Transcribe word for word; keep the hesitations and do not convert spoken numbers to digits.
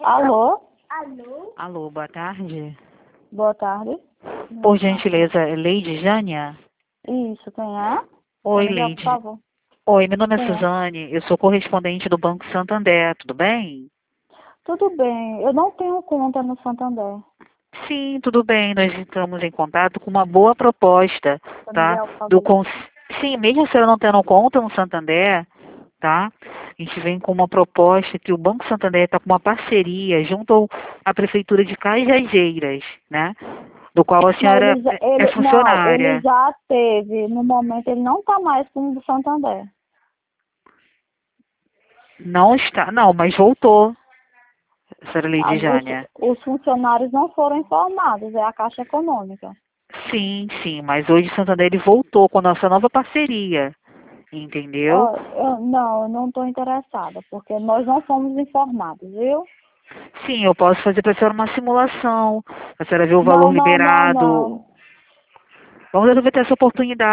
Alô? Alô, boa tarde. Boa tarde. Por gentileza, é Leide Jânia? Isso, quem é? Oi, Familiar, Leide. por favor. Oi, meu nome é Quem é? Suzane, eu sou correspondente do Banco Santander, tudo bem? Tudo bem, eu não tenho conta no Santander. Sim, tudo bem, nós entramos em contato com uma boa proposta, tá? Familiar, por Do favor. cons... Sim, mesmo se ela não tendo conta no Santander, tá? A gente vem com uma proposta que o Banco Santander está com uma parceria junto ao- à Prefeitura de Cajazeiras, né? Do qual a Não, senhora ele já, é é ele, não, ele funcionária. já teve. No momento, ele não está mais com o Santander. Não está, não, mas voltou, senhora Leide As- Os, Jânia. os funcionários não foram informados, é a Caixa Econômica. Sim, sim, mas hoje Santander ele voltou com a nossa nova parceria, entendeu? Ó, eu, não, eu não estou interessada, porque nós não fomos informados, viu? Sim, eu posso fazer para a senhora uma simulação, para a senhora ver o Não, valor não, não, liberado. não. Vamos resolver ter essa oportunidade.